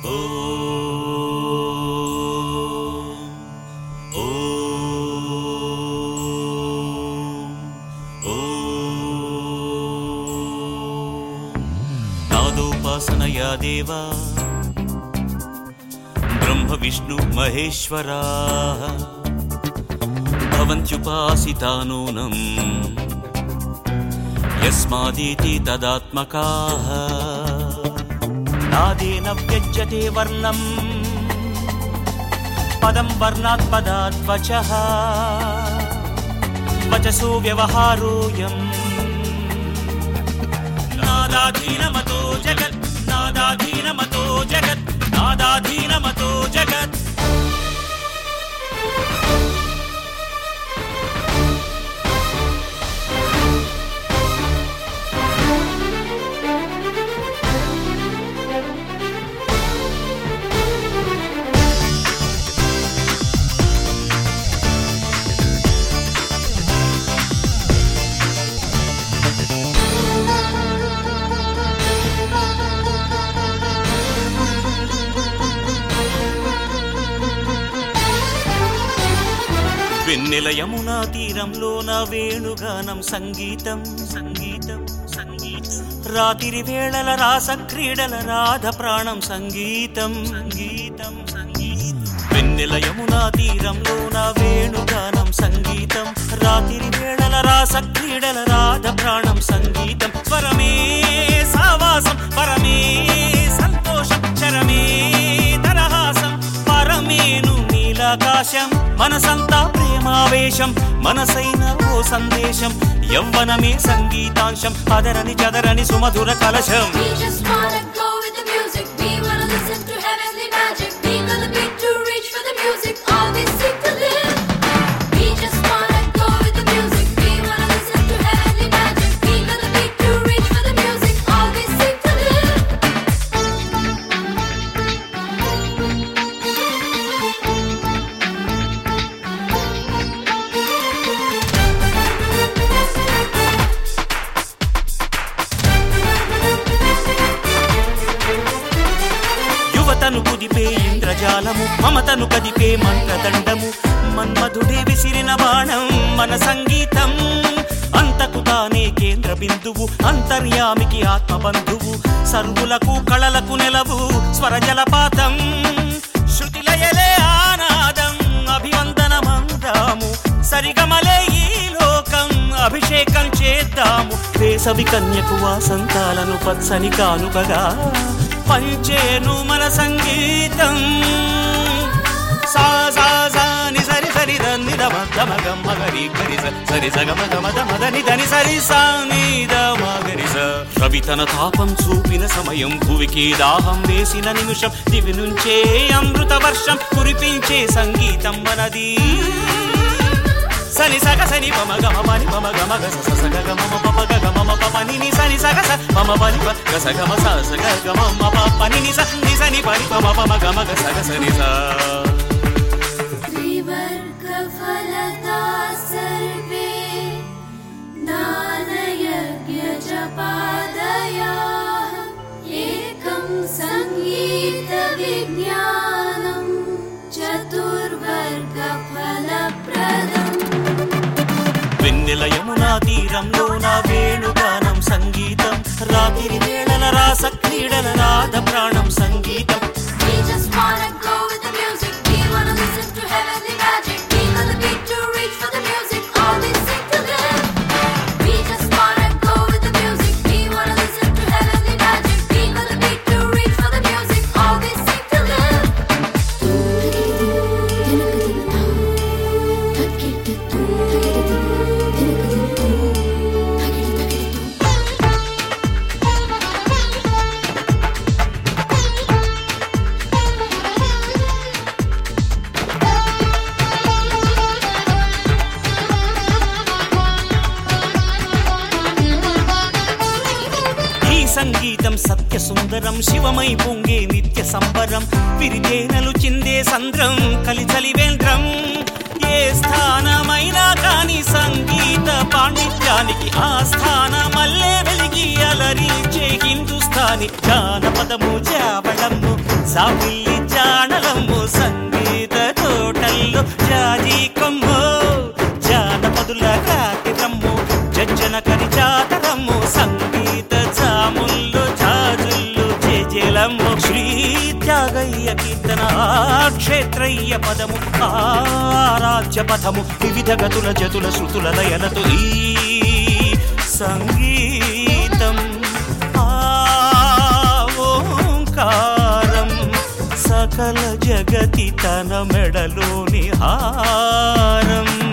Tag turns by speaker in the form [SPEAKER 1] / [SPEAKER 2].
[SPEAKER 1] నాదోపాసనయా దేవా బ్రహ్మ విష్ణు మహేశ్వరా భవంత్యుపాసితానూనం యస్మాదీతి తదాత్మకాః నాదేన వ్యజ్యతే వర్ణం పదం వర్ణాత్ పదాత్ వచః వచసో వ్యవహారోయం నాదాధీనమతో జగత్ నాదాధీనమతో జగత్ నాదాధీనమతో జగత్. వెన్నెల యమునా తీరంలోన వేణుగానం సంగీతం సంగీతం సంగీతం రాత్రి వేళల రాస క్రీడల రాధ ప్రాణం సంగీతం సంగీతం సంగీతం. వెన్నెల యమునా తీరంలోన వేణుగానం సంగీతం రాత్రి వేళల రాస క్రీడల రాధ ప్రాణం సంగీతం. స్వరమే సావాసం పరమే సంతోషం చరమే తరహాసం పరమేను నీలాకాశం మనసంతా ప్రేమావేశం మనసైన ఓ సందేశం యవ్వనమే సంగీతాంశం అదరని చదరని సుమధుర కలశం. మమతను కుదిపే ఇంద్రజాలము మమతను కదిపే మంత్రదండము మన్మధుడే విసిరిన బాణం మన సంగీతం. అంతకు తానే కేంద్ర బిందువు అంతర్యామికి ఆత్మబంధువు సర్వులకు కళలకు నెలవు స్వర జలపాతం శృతిలయలే ఆనాదం అభివందనమందాము సరిగమలే ఈ లోకం అభిషేకం చేద్దాము. వేసవి కన్యకు వాసంతాలను పచ్చని కానుకగా పంచేను మన సంగీతం. సా సా సా ని సరి సరి దని ద మ ద మ గ మ గ రి గ రి స సరి స గ మ గ మ ద మ ద ని ద ని సరి సా ని ద మ గ రి స. రవి తన తాపం చూపిన సమయం భువికి దాహం వేసిన నిమిషం దివి నుంచే అమృత వర్షం కురిపించే సంగీతం మనది. సని సగ సని పమ గమ పని పమ గమ గ స స గ గ మ ప ప గ గ మ ప ప ని ని సని సగ స పమ పని ప గ స గ మ స స గ గ మ మ ప ప ని ని స ని సని పని పమ పమ గమ గ స గ స ని స.
[SPEAKER 2] త్రివర్గ ఫలదా సర్వే నానయజ్ఞ జపాదయాః ఏకం సంగీత విజ్ఞానం చతుర్వర్గ ఫలప్రదం.
[SPEAKER 1] వెన్నెల యమునా తీరంలో నా వేణుగానం సంగీతం రాత్రి వేళల రాస క్రీడల రాధ ప్రాణం సంగీతం.
[SPEAKER 2] We just wanna go with the music. We wanna listen to heavenly magic. We got the beat to reach for the music. All we sing to them. We just wanna go with the music. We wanna listen to heavenly magic. We got the beat to reach for the music. All we sing to them.
[SPEAKER 1] సంగీతం సత్య సుందరం శివమై పొంగే నిత్య సంబరం విరిదేనలు చిందే సంద్రం కలిచలివేంద్రం. ఏ స్థానమైనా కాని సంగీత పాండిత్యానికి ఆ స్థానమల్లే వెలిగి అలరించే హిందుస్థాన్ గాని జానపదము జావళము సాపిల్లి జానలము సంగీత తోటల్లో జాజీ కొమ్ము జానపదుల రాతి రమ్ము జజ్జన కరి జాతరమ్ము సంగీత జాముల్లో జాజుల్లో జేజేలమ్ము శ్రీ త్యాగయ్య కీర్తన క్షేత్రయ్య పదము ఆరాధ్య పథము వివిధ గతుల జతుల శృతుల లయలతో ఈ సంగీతం ఓంకారం సకల జగతి తన మెడలోని హారం